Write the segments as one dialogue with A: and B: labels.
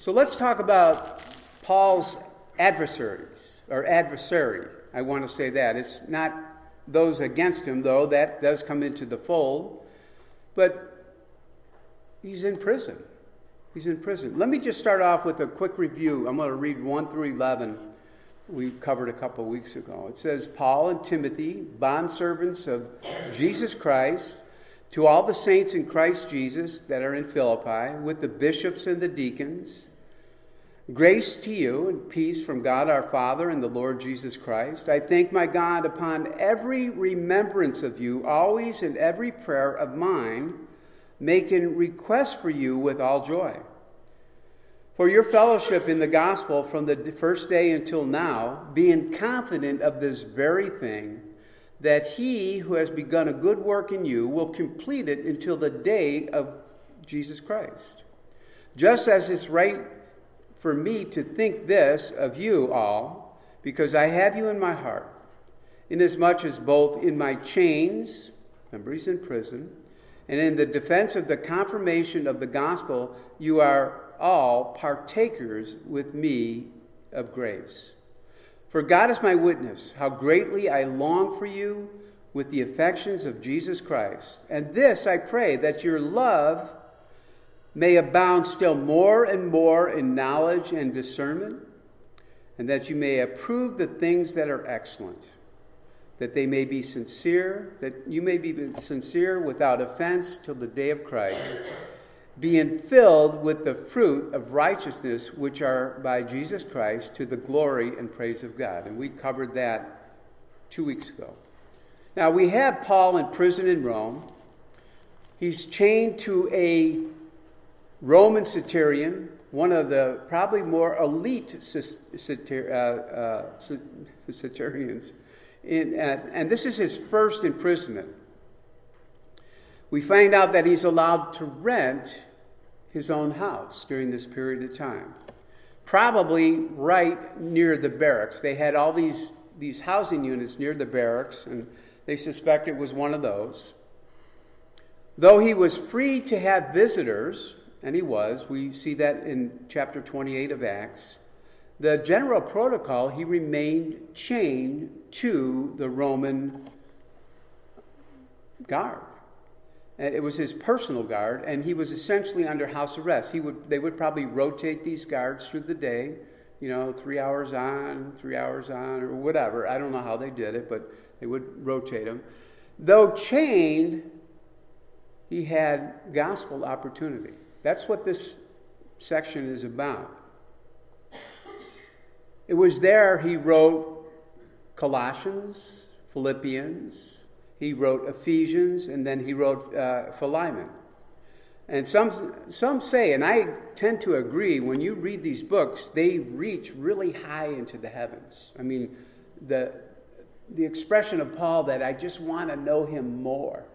A: So let's talk about Paul's adversaries, or adversary. I want to say that. It's not those against him, though. That does come into the fold. But he's in prison. He's in prison. Let me just start off with a quick review. I'm going to read 1 through 11. We covered a couple weeks ago. It says, Paul and Timothy, bondservants of Jesus Christ, to all the saints in Christ Jesus that are in Philippi, with the bishops and the deacons, grace to you and peace from God our Father and the Lord Jesus Christ. I thank my God upon every remembrance of you, always in every prayer of mine, making request for you with all joy. For your fellowship in the gospel from the first day until now, being confident of this very thing, that he who has begun a good work in you will complete it until the day of Jesus Christ. Just as it's right for me to think this of you all, because I have you in my heart, inasmuch as both in my chains, remember he's in prison, and in the defense of the confirmation of the gospel, you are all partakers with me of grace. For God is my witness, how greatly I long for you with the affections of Jesus Christ. And this I pray, that your love may abound still more and more in knowledge and discernment, and that you may approve the things that are excellent, that they may be sincere, that you may be sincere without offense till the day of Christ, being filled with the fruit of righteousness which are by Jesus Christ to the glory and praise of God. And we covered that 2 weeks ago. Now we have Paul in prison in Rome. He's chained to a Roman centurion, one of the probably more elite centurions. And this is his first imprisonment. We find out that he's allowed to rent his own house during this period of time. Probably right near the barracks. They had all these housing units near the barracks, and they suspect it was one of those. Though he was free to have visitors, and he was, we see that in chapter 28 of Acts, the general protocol, he remained chained to the Roman guard. And it was his personal guard, and he was essentially under house arrest. They would probably rotate these guards through the day, 3 hours on, 3 hours on, or whatever. I don't know how they did it, but they would rotate him. Though chained, he had gospel opportunity. That's what this section is about. It was there he wrote Colossians, Philippians, he wrote Ephesians, and then he wrote Philemon. And some say, and I tend to agree, when you read these books, they reach really high into the heavens. I mean, the expression of Paul that I just want to know him more.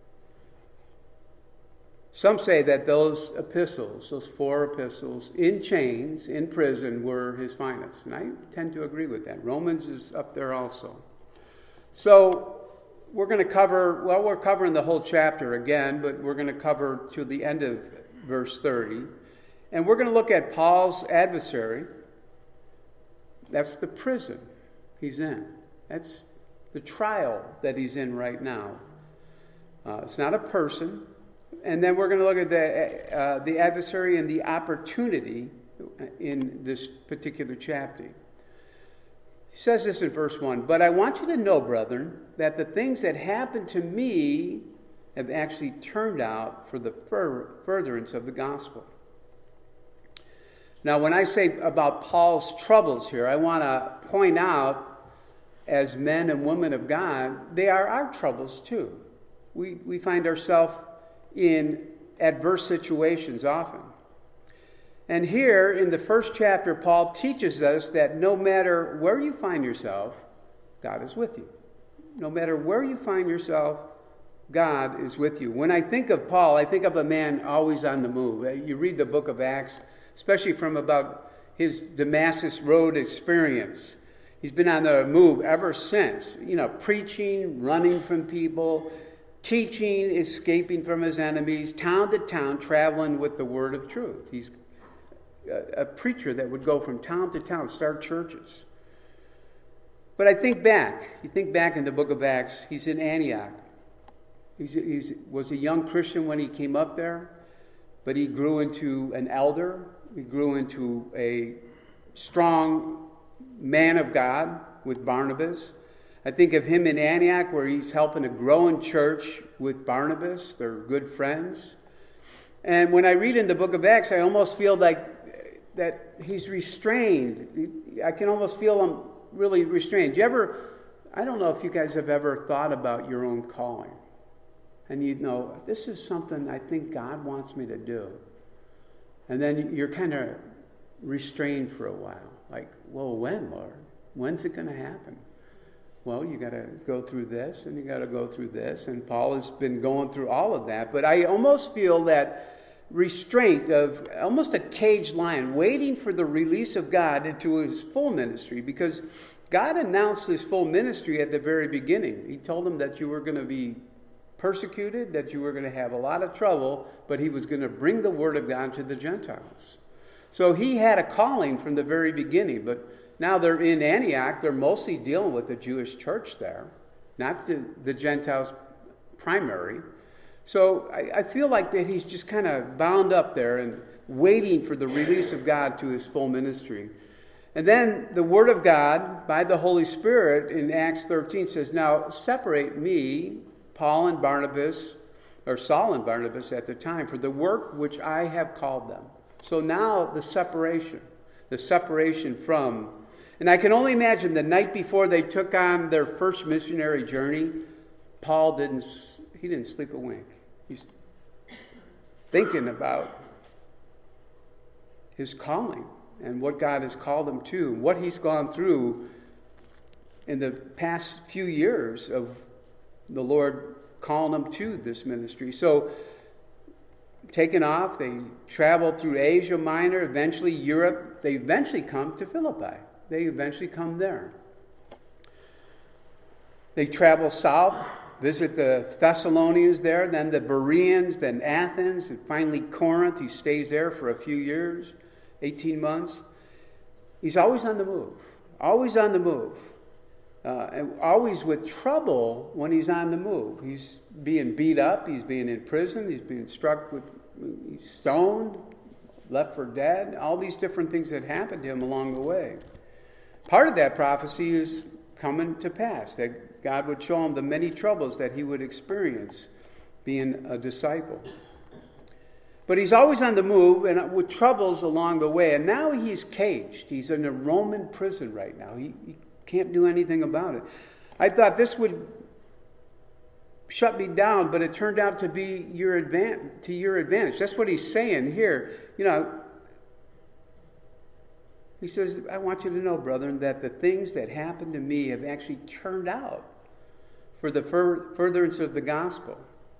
A: Some say that those epistles, those 4 epistles, in chains, in prison, were his finest. And I tend to agree with that. Romans is up there also. So we're going to cover, we're covering the whole chapter again, but we're going to cover to the end of verse 30. And we're going to look at Paul's adversary. That's the prison he's in. That's the trial that he's in right now. It's not a person. And then we're going to look at the adversary and the opportunity in this particular chapter. He says this in verse 1, "But I want you to know, brethren, that the things that happened to me have actually turned out for the furtherance of the gospel." Now, when I say about Paul's troubles here, I want to point out, as men and women of God, they are our troubles too. We find ourselves in adverse situations often. And here in the first chapter, Paul teaches us that no matter where you find yourself, God is with you. No matter where you find yourself, God is with you. When I think of Paul, I think of a man always on the move. You read the book of Acts, especially from about his Damascus Road experience. He's been on the move ever since, preaching, running from people, teaching, escaping from his enemies, town to town, traveling with the word of truth. He's a preacher that would go from town to town, start churches. But I think back. You think back in the book of Acts, he's in Antioch. He was a young Christian when he came up there, but he grew into an elder. He grew into a strong man of God with Barnabas. I think of him in Antioch where he's helping a growing church with Barnabas. They're good friends. And when I read in the book of Acts, I almost feel like that he's restrained. I can almost feel him really restrained. I don't know if you guys have ever thought about your own calling. And you know, this is something I think God wants me to do. And then you're kind of restrained for a while. Like, well, when, Lord? When's it going to happen? Well, you got to go through this, and you got to go through this. And Paul has been going through all of that. But I almost feel that restraint of almost a caged lion, waiting for the release of God into his full ministry, because God announced his full ministry at the very beginning. He told him that you were going to be persecuted, that you were going to have a lot of trouble, but he was going to bring the word of God to the Gentiles. So he had a calling from the very beginning, but now they're in Antioch. They're mostly dealing with the Jewish church there, not the Gentiles primary. So I feel like that he's just kind of bound up there and waiting for the release of God to his full ministry. And then the word of God by the Holy Spirit in Acts 13 says, now separate me, Paul and Barnabas, or Saul and Barnabas at the time, for the work which I have called them. So now the separation from, and I can only imagine the night before they took on their first missionary journey, Paul didn't sleep a wink. He's thinking about his calling and what God has called him to, what he's gone through in the past few years of the Lord calling him to this ministry. So, taken off, they traveled through Asia Minor, eventually Europe. They eventually come to Philippi. They eventually come there. They travel south, visit the Thessalonians there, then the Bereans, then Athens, and finally Corinth. He stays there for a few years, 18 months. He's always on the move, always on the move. And always with trouble when he's on the move. He's being beat up, he's being in prison, he's being he's stoned, left for dead, all these different things that happened to him along the way. Part of that prophecy is coming to pass, that God would show him the many troubles that he would experience being a disciple. But he's always on the move and with troubles along the way. And now he's caged. He's in a Roman prison right now. He can't do anything about it. I thought this would shut me down, but it turned out to be your advantage. That's what he's saying here. You know, he says, I want you to know, brethren, that the things that happened to me have actually turned out for the furtherance of the gospel.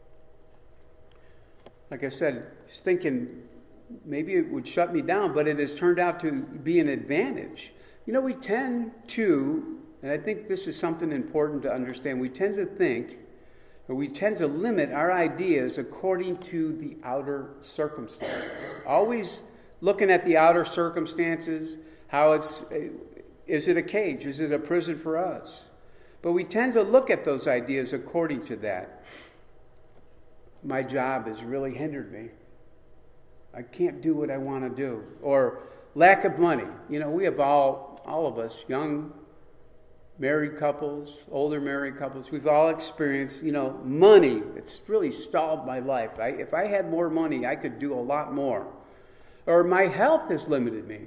A: Like I said, he's thinking maybe it would shut me down, but it has turned out to be an advantage. You know, we tend to, and I think this is something important to understand, we tend to think, or we tend to limit our ideas according to the outer circumstances. Always looking at the outer circumstances, is it a cage? Is it a prison for us? But we tend to look at those ideas according to that. My job has really hindered me. I can't do what I want to do. Or lack of money. You know, we have all of us, young married couples, older married couples, we've all experienced, money. It's really stalled my life. If I had more money, I could do a lot more. Or my health has limited me.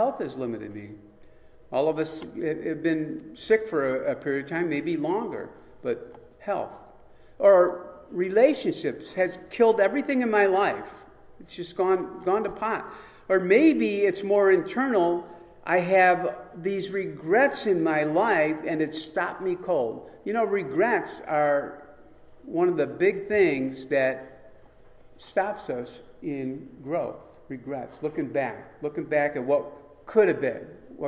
A: All of us have been sick for a period of time, maybe longer, but health. Or relationships has killed everything in my life. It's just gone to pot. Or maybe it's more internal. I have these regrets in my life and it stopped me cold. You know, regrets are one of the big things that stops us in growth. Regrets, looking back at what could have been.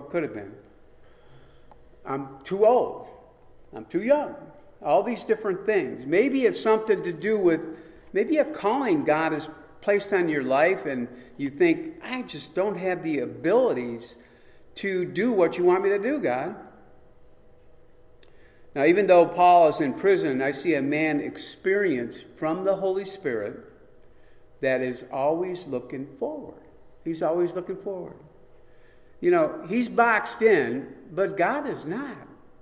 A: I'm too old. I'm too young. All these different things. Maybe it's something to do with maybe a calling God has placed on your life and you think, I just don't have the abilities to do what you want me to do, God. Now, even though Paul is in prison, I see a man experience from the Holy Spirit that is always looking forward. He's always looking forward. You know, he's boxed in, but God is not.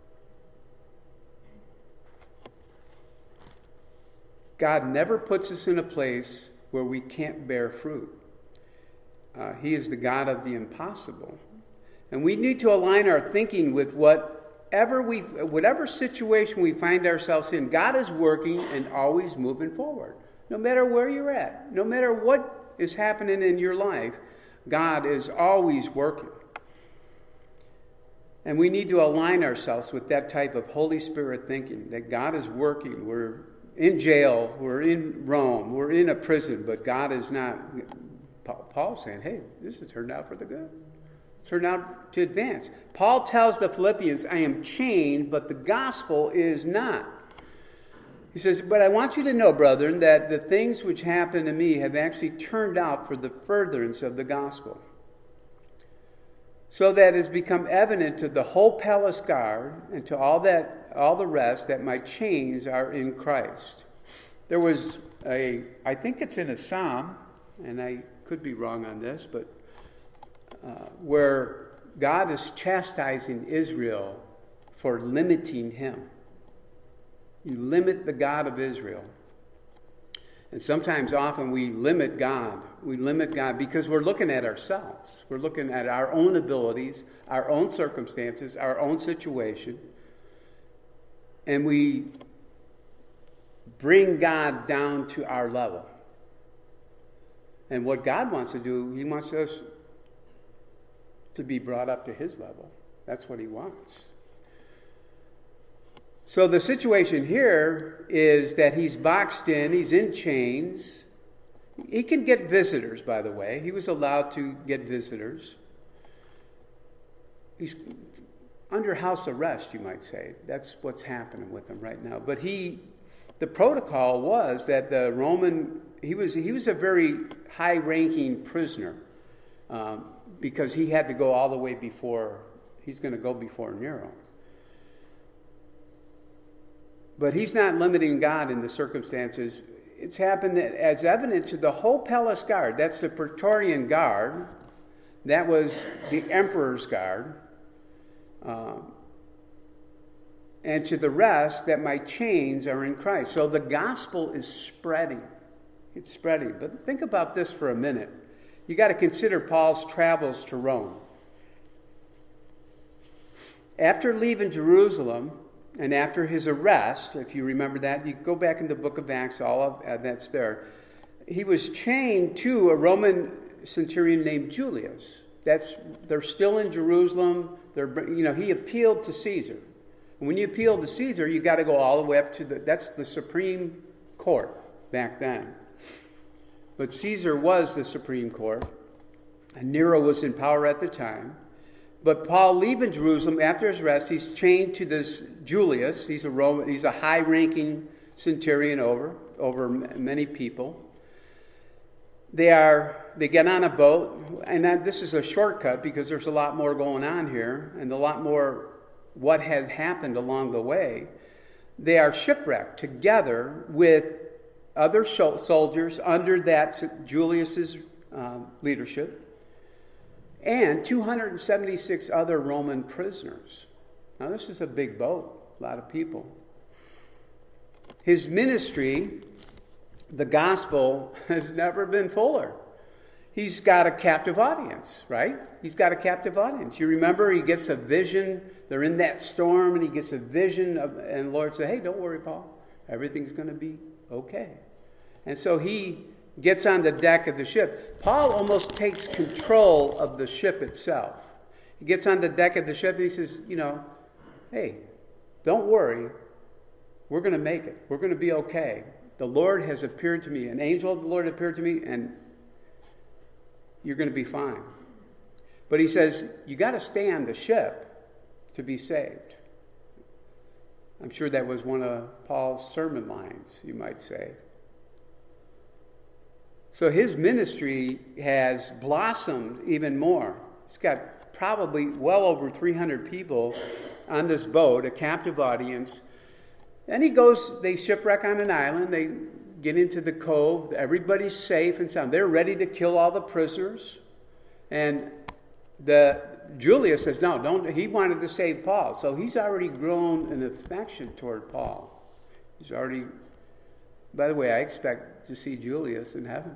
A: God never puts us in a place where we can't bear fruit. He is the God of the impossible. And we need to align our thinking with whatever situation we find ourselves in. God is working and always moving forward. No matter where you're at, no matter what is happening in your life, God is always working. And we need to align ourselves with that type of Holy Spirit thinking, that God is working. We're in jail, we're in Rome, we're in a prison, but God is not. Paul's saying, hey, this has turned out for the good. Turned out to advance. Paul tells the Philippians, I am chained, but the gospel is not. He says, but I want you to know, brethren, that the things which happened to me have actually turned out for the furtherance of the gospel. So that it has become evident to the whole palace guard and to all the rest that my chains are in Christ. There was I think it's in a psalm, and I could be wrong on this, but where God is chastising Israel for limiting him. You limit the God of Israel. And sometimes, often, we limit God. We limit God because we're looking at ourselves. We're looking at our own abilities, our own circumstances, our own situation. And we bring God down to our level. And what God wants to do, he wants us to be brought up to his level. That's what he wants. So the situation here is that he's boxed in, he's in chains. He can get visitors, by the way. He was allowed to get visitors. He's under house arrest, you might say. That's what's happening with him right now. But the protocol was that the Roman, he was a very high-ranking prisoner because he had to go all the way he's going to go before Nero. But he's not limiting God in the circumstances. It's happened as evident to the whole palace guard. That's the Praetorian Guard. That was the emperor's guard. And to the rest, that my chains are in Christ. So the gospel is spreading. It's spreading. But think about this for a minute. You got to consider Paul's travels to Rome. After leaving Jerusalem, and after his arrest, if you remember that, you go back in the book of Acts, all of that's there. He was chained to a Roman centurion named Julius. They're still in Jerusalem. He appealed to Caesar. And when you appeal to Caesar, you got to go all the way up to that's the Supreme Court back then. But Caesar was the Supreme Court, and Nero was in power at the time. But Paul leaving Jerusalem after his arrest, he's chained to this Julius. He's a high-ranking centurion over many people. They get on a boat, and this is a shortcut because there's a lot more going on here, and a lot more what has happened along the way. They are shipwrecked together with other soldiers under that Julius's leadership, and 276 other Roman prisoners. Now, this is a big boat, a lot of people. His ministry, the gospel, has never been fuller. He's got a captive audience, right? He's got a captive audience. You remember he gets a vision. They're in that storm, and he gets a vision, and the Lord said, hey, don't worry, Paul. Everything's going to be okay. And so he gets on the deck of the ship. Paul almost takes control of the ship itself. He gets on the deck of the ship and he says, hey, don't worry. We're going to make it. We're going to be okay. The Lord has appeared to me. An angel of the Lord appeared to me, and you're going to be fine. But he says, you got to stay on the ship to be saved. I'm sure that was one of Paul's sermon lines, you might say. So his ministry has blossomed even more. He's got probably well over 300 people on this boat, a captive audience. And he goes, they shipwreck on an island, they get into the cove, everybody's safe and sound. They're ready to kill all the prisoners. And Julius says, no, don't. He wanted to save Paul. So he's already grown an affection toward Paul. He's already, by the way, I expect to see Julius in heaven.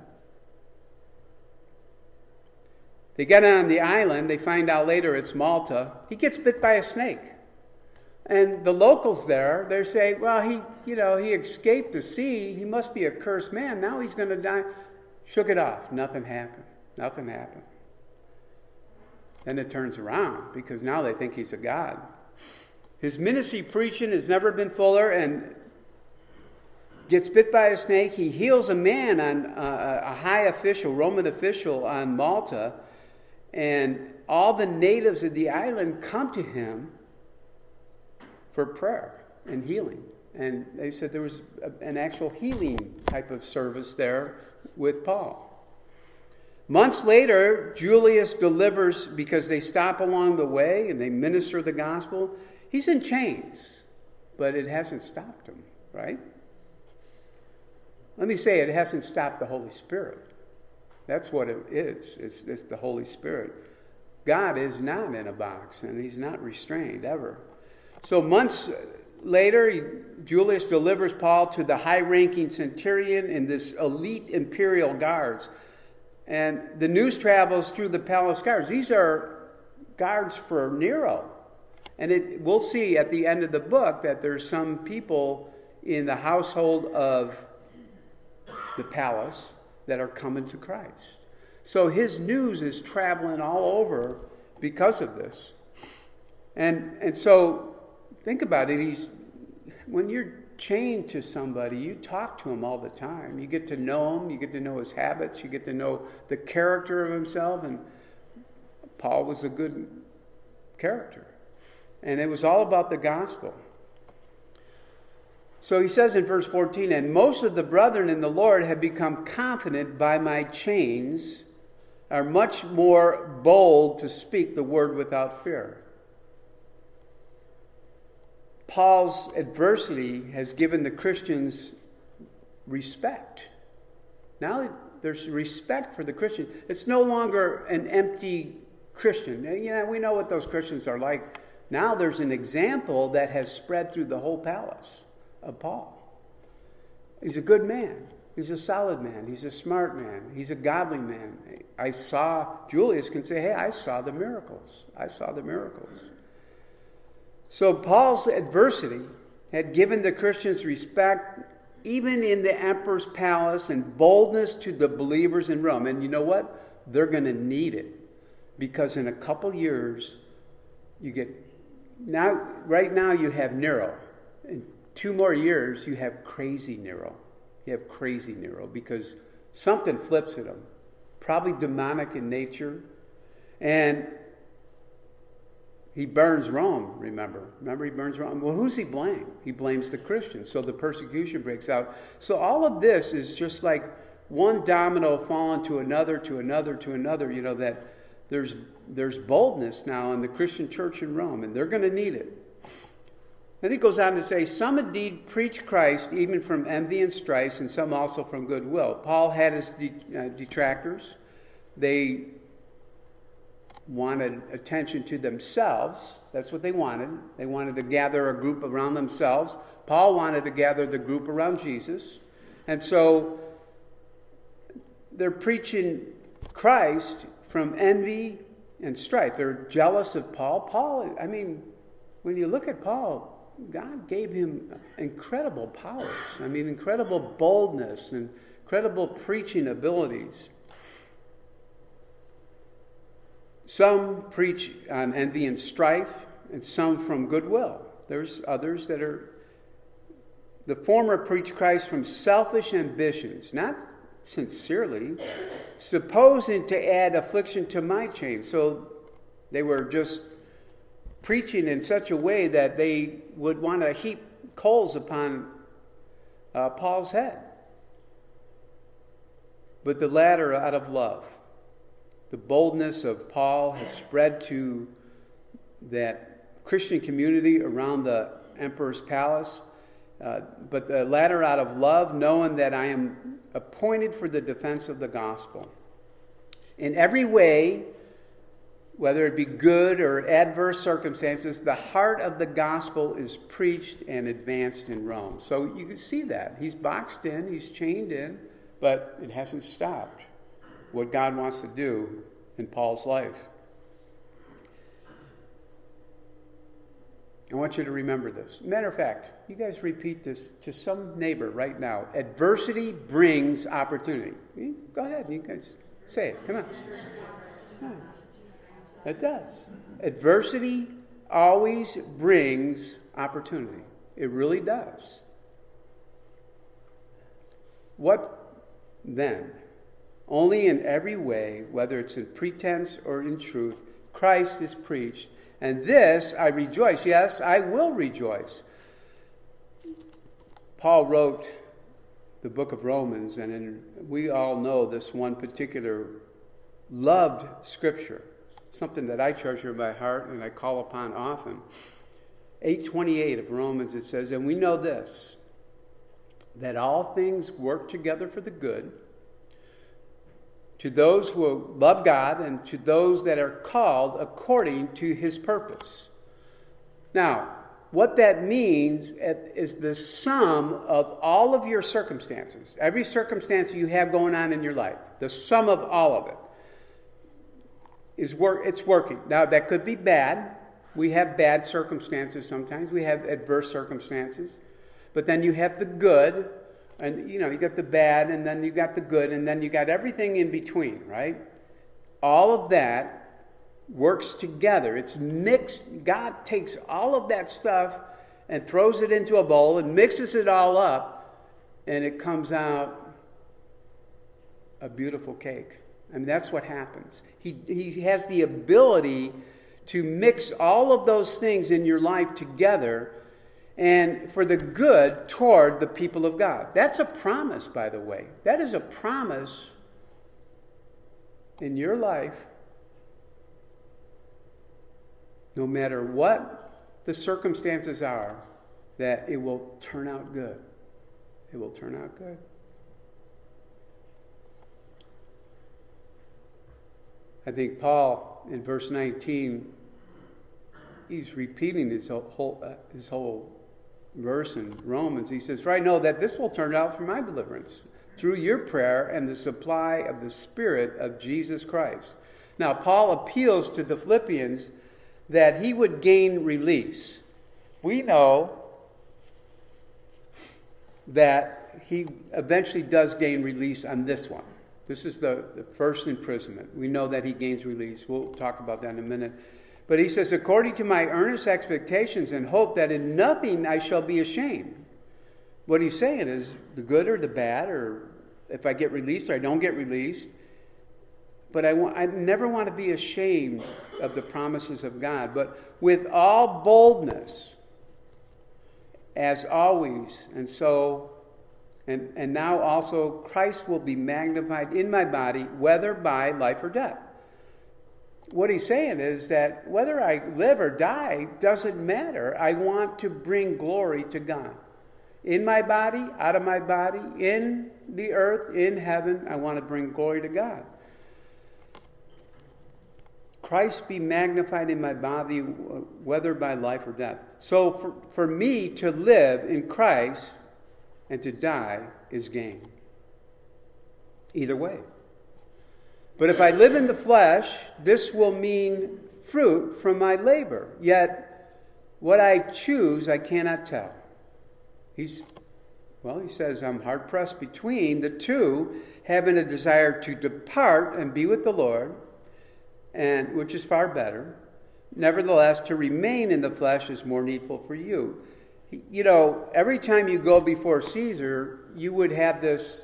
A: They get on the island. They find out later it's Malta. He gets bit by a snake. And the locals there, they're saying, well, he escaped the sea. He must be a cursed man. Now he's going to die. Shook it off. Nothing happened. Nothing happened. Then it turns around because now they think he's a god. His ministry preaching has never been fuller, and gets bit by a snake. He heals a man, on a high official, Roman official on Malta, and all the natives of the island come to him for prayer and healing. And they said there was an actual healing type of service there with Paul. Months later, Julius delivers, because they stop along the way and they minister the gospel. He's in chains, but it hasn't stopped him, right? Let me say, it hasn't stopped the Holy Spirit. That's what it is. It's the Holy Spirit. God is not in a box, and he's not restrained ever. So months later, Julius delivers Paul to the high-ranking centurion and this elite imperial guards. And the news travels through the palace guards. These are guards for Nero. And we'll see at the end of the book that there's some people in the household of the palace that are coming to Christ. So his news is traveling all over because of this. And so think about it. When you're chained to somebody, you talk to him all the time. You get to know him. You get to know his habits. You get to know the character of himself. And Paul was a good character. And it was all about the gospel. So he says in verse 14, and most of the brethren in the Lord have become confident by my chains, are much more bold to speak the word without fear. Paul's adversity has given the Christians respect. Now there's respect for the Christian. It's no longer an empty Christian. We know what those Christians are like. Now there's an example that has spread through the whole palace of Paul. He's a good man. He's a solid man. He's a smart man. He's a godly man. Julius can say, hey, I saw the miracles. I saw the miracles. So Paul's adversity had given the Christians respect even in the emperor's palace and boldness to the believers in Rome. And you know what? They're going to need it. Because in a couple years, right now you have Nero. In 2 more years, you have crazy Nero. You have crazy Nero because something flips at him. Probably demonic in nature. And he burns Rome, remember. He burns Rome. Well, who's he blame? He blames the Christians. So the persecution breaks out. So all of this is just like one domino falling to another, that there's boldness now in the Christian church in Rome, and they're going to need it. Then he goes on to say, some indeed preach Christ even from envy and strife, and some also from goodwill. Paul had his detractors. They wanted attention to themselves. That's what they wanted. They wanted to gather a group around themselves. Paul wanted to gather the group around Jesus. And so they're preaching Christ from envy and strife. They're jealous of Paul. When you look at Paul, God gave him incredible powers. Incredible boldness and incredible preaching abilities. Some preach on envy and strife, and some from goodwill. There's others that are... The former preach Christ from selfish ambitions, not sincerely, supposing to add affliction to my chain. So they were just preaching in such a way that they would want to heap coals upon Paul's head. but the latter out of love. The boldness of Paul has spread to that Christian community around the emperor's palace, but the latter out of love, knowing that I am appointed for the defense of the gospel. In every way, whether it be good or adverse circumstances, the heart of the gospel is preached and advanced in Rome. So you can see that. He's boxed in, he's chained in, but it hasn't stopped what God wants to do in Paul's life. I want you to remember this. Matter of fact, you guys repeat this to some neighbor right now. Adversity brings opportunity. Go ahead, you guys say it. Come on. It does. Adversity always brings opportunity. It really does. What then? Only in every way, whether it's in pretense or in truth, Christ is preached. And this I rejoice. Yes, I will rejoice. Paul wrote the book of Romans, and we all know this one particular loved scripture, something that I treasure in my heart and I call upon often. 8:28 of Romans, it says, and we know this, that all things work together for the good, to those who love God and to those that are called according to his purpose. Now, what that means is the sum of all of your circumstances, every circumstance you have going on in your life, the sum of all of it, it's working. Now, that could be bad. We have bad circumstances sometimes. We have adverse circumstances. But then you have the good, and you got the bad, and then you got the good, and then you got everything in between, right? All of that works together. It's mixed. God takes all of that stuff and throws it into a bowl and mixes it all up, and it comes out a beautiful cake. I mean, that's what happens. He has the ability to mix all of those things in your life together and for the good toward the people of God. That's a promise, by the way. That is a promise in your life. No matter what the circumstances are, that it will turn out good. It will turn out good. I think Paul, in verse 19, he's repeating his whole verse in Romans. He says, for I know that this will turn out for my deliverance through your prayer and the supply of the Spirit of Jesus Christ. Now, Paul appeals to the Philippians that he would gain release. We know that he eventually does gain release on this one. This is the first imprisonment. We know that he gains release. We'll talk about that in a minute. But he says, according to my earnest expectations and hope that in nothing I shall be ashamed. What he's saying is the good or the bad, or if I get released or I don't get released. But I never want to be ashamed of the promises of God. But with all boldness, as always, and now also Christ will be magnified in my body, whether by life or death. What he's saying is that whether I live or die doesn't matter. I want to bring glory to God. In my body, out of my body, in the earth, in heaven, I want to bring glory to God. Christ be magnified in my body, whether by life or death. So for me to live in Christ and to die is gain. Either way. But if I live in the flesh, this will mean fruit from my labor. Yet what I choose, I cannot tell. He says, I'm hard pressed between the two, having a desire to depart and be with the Lord, and which is far better. Nevertheless, to remain in the flesh is more needful for you. Every time you go before Caesar, you would have this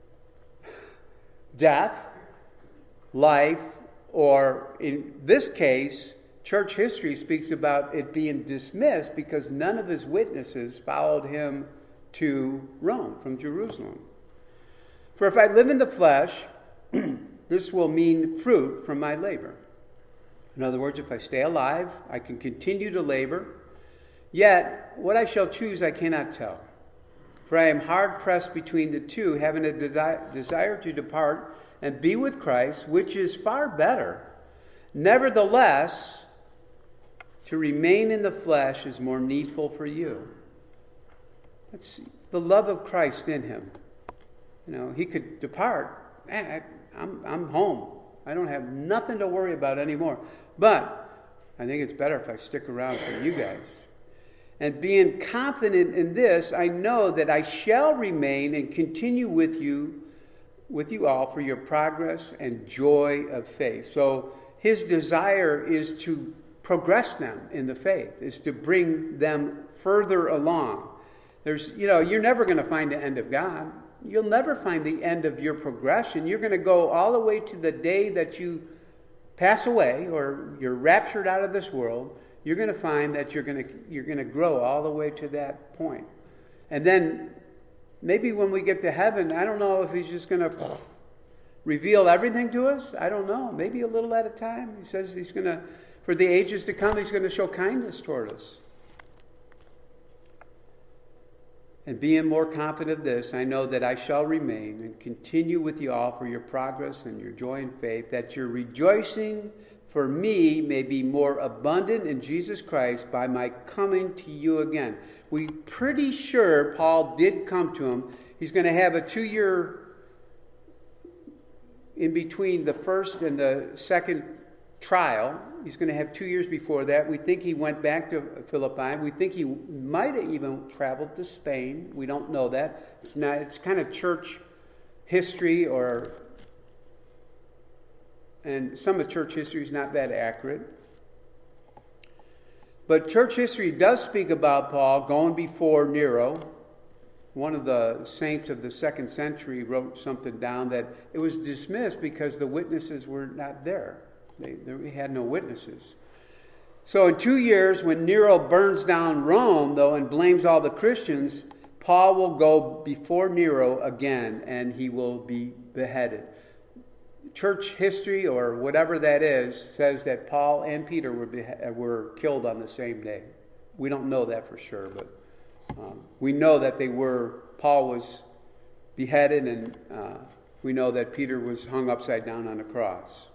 A: death, life, or in this case, church history speaks about it being dismissed because none of his witnesses followed him to Rome from Jerusalem. For if I live in the flesh, this will mean fruit from my labor. In other words, if I stay alive, I can continue to labor. Yet, what I shall choose I cannot tell. For I am hard pressed between the two, having a desire to depart and be with Christ, which is far better. Nevertheless, to remain in the flesh is more needful for you. That's the love of Christ in him. He could depart. Man, I'm home. I don't have nothing to worry about anymore. But I think it's better if I stick around for you guys. And being confident in this, I know that I shall remain and continue with you all for your progress and joy of faith. So his desire is to progress them in the faith, is to bring them further along. You're never going to find the end of God. You'll never find the end of your progression. You're going to go all the way to the day that you pass away or you're raptured out of this world. You're going to find that you're going to grow all the way to that point. And then maybe when we get to heaven, I don't know if he's just going to reveal everything to us. I don't know. Maybe a little at a time. He says he's going to, for the ages to come, he's going to show kindness toward us. And being more confident of this, I know that I shall remain and continue with you all for your progress and your joy and faith, that your rejoicing for me may be more abundant in Jesus Christ by my coming to you again. We're pretty sure Paul did come to him. He's going to have a 2-year in between the first and the second trial. He's going to have 2 years before that. We think he went back to Philippi. We think he might have even traveled to Spain. We don't know that. It's kind of church history, and some of church history is not that accurate. But church history does speak about Paul going before Nero. One of the saints of the 2nd century wrote something down that it was dismissed because the witnesses were not there. They had no witnesses. So in 2 years, when Nero burns down Rome, though, and blames all the Christians, Paul will go before Nero again, and he will be beheaded. Church history, or whatever that is, says that Paul and Peter were killed on the same day. We don't know that for sure, but we know that Paul was beheaded, and we know that Peter was hung upside down on a cross.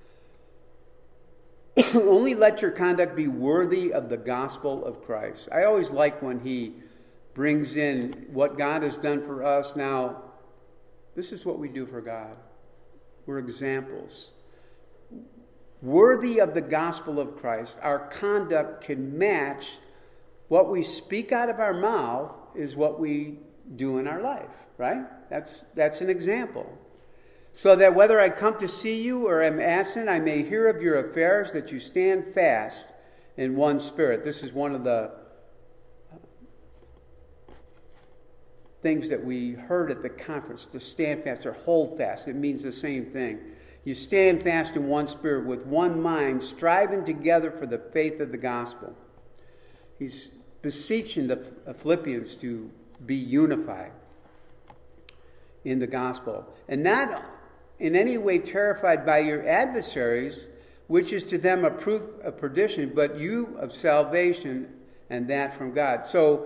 A: Only let your conduct be worthy of the gospel of Christ. I always like when he brings in what God has done for us. Now, this is what we do for God. We're examples. Worthy of the gospel of Christ. Our conduct can match what we speak out of our mouth is what we do in our life, right? That's an example. So that whether I come to see you or am absent, I may hear of your affairs, that you stand fast in one spirit. This is one of the things that we heard at the conference, to stand fast or hold fast. It means the same thing. You stand fast in one spirit, with one mind, striving together for the faith of the gospel. He's beseeching the Philippians to be unified in the gospel, and not in any way terrified by your adversaries, which is to them a proof of perdition, but you of salvation, and that from God. So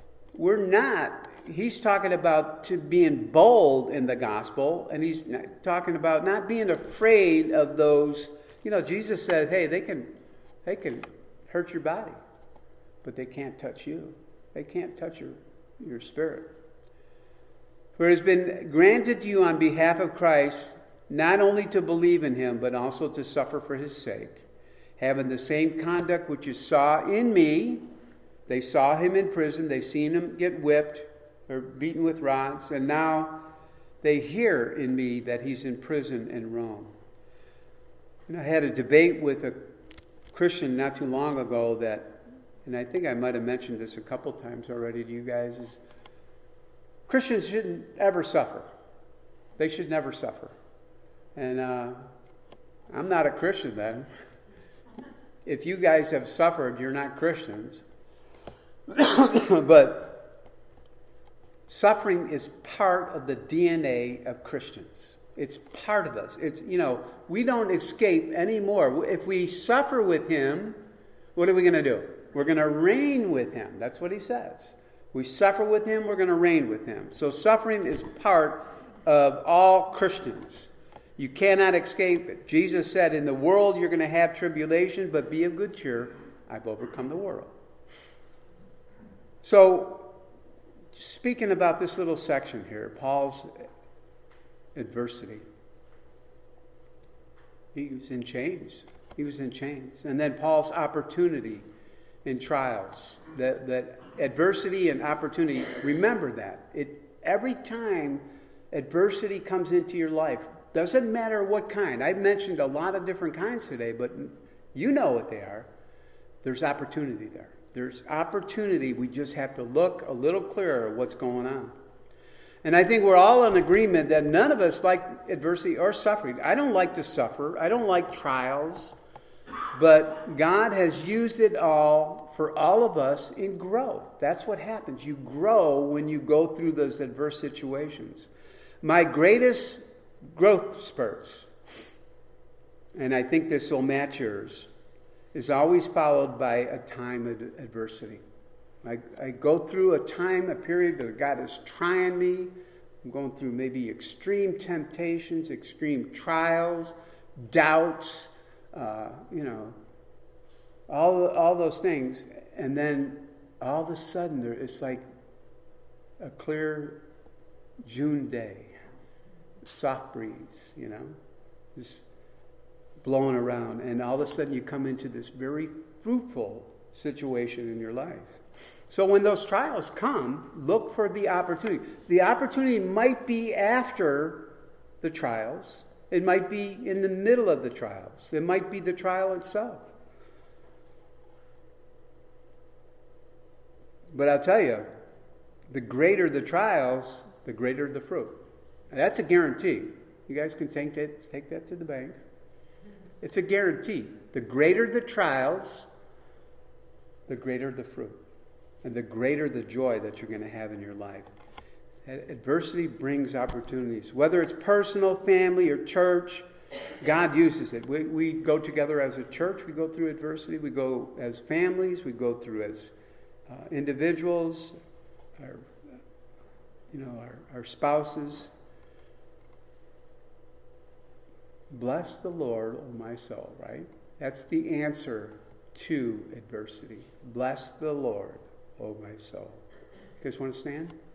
A: he's talking about being bold in the gospel, and he's talking about not being afraid of those. Jesus said, hey, they can hurt your body, but they can't touch you. They can't touch your spirit. For it has been granted to you on behalf of Christ not only to believe in him, but also to suffer for his sake, having the same conduct which you saw in me. They saw him in prison. They seen him get whipped or beaten with rods, and now they hear in me that he's in prison in Rome. I had a debate with a Christian not too long ago and I think I might have mentioned this a couple times already to you guys, is Christians shouldn't ever suffer. They should never suffer. And I'm not a Christian then. If you guys have suffered, you're not Christians. But suffering is part of the DNA of Christians. It's part of us. It's, we don't escape anymore. If we suffer with him, what are we going to do? We're going to reign with him. That's what he says. We suffer with him, we're going to reign with him. So suffering is part of all Christians. You cannot escape it. Jesus said, in the world you're going to have tribulation, but be of good cheer. I've overcome the world. So, speaking about this little section here, Paul's adversity. He was in chains. He was in chains. And then Paul's opportunity in trials. That adversity and opportunity, remember that. Every time adversity comes into your life, doesn't matter what kind. I've mentioned a lot of different kinds today, but you know what they are. There's opportunity there. There's opportunity. We just have to look a little clearer at what's going on. And I think we're all in agreement that none of us like adversity or suffering. I don't like to suffer. I don't like trials. But God has used it all for all of us in growth. That's what happens. You grow when you go through those adverse situations. My greatest growth spurts, and I think this will match yours, is always followed by a time of adversity. I go through a period that God is trying me. I'm going through maybe extreme temptations, extreme trials, doubts, all those things. And then all of a sudden, it's like a clear June day. Soft breeze, just blowing around. And all of a sudden you come into this very fruitful situation in your life. So when those trials come, look for the opportunity. The opportunity might be after the trials. It might be in the middle of the trials. It might be the trial itself. But I'll tell you, the greater the trials, the greater the fruit. That's a guarantee. You guys can take that to the bank. It's a guarantee. The greater the trials, the greater the fruit. And the greater the joy that you're going to have in your life. Adversity brings opportunities. Whether it's personal, family, or church, God uses it. We go together as a church. We go through adversity. We go as families. We go through as individuals, our spouses. Bless the Lord, O my soul, right? That's the answer to adversity. Bless the Lord, O my soul. You guys want to stand?